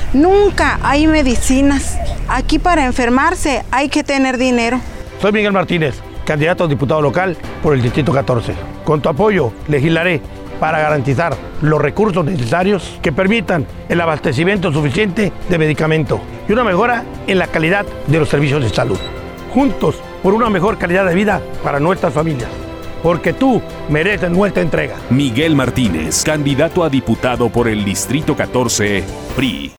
Nunca hay medicinas. Aquí para enfermarse hay que tener dinero. Soy Miguel Martínez, candidato a diputado local por el Distrito 14. Con tu apoyo legislaré para garantizar los recursos necesarios que permitan el abastecimiento suficiente de medicamentos y una mejora en la calidad de los servicios de salud. Juntos por una mejor calidad de vida para nuestras familias. Porque tú mereces nuestra entrega. Miguel Martínez, candidato a diputado por el Distrito 14, PRI.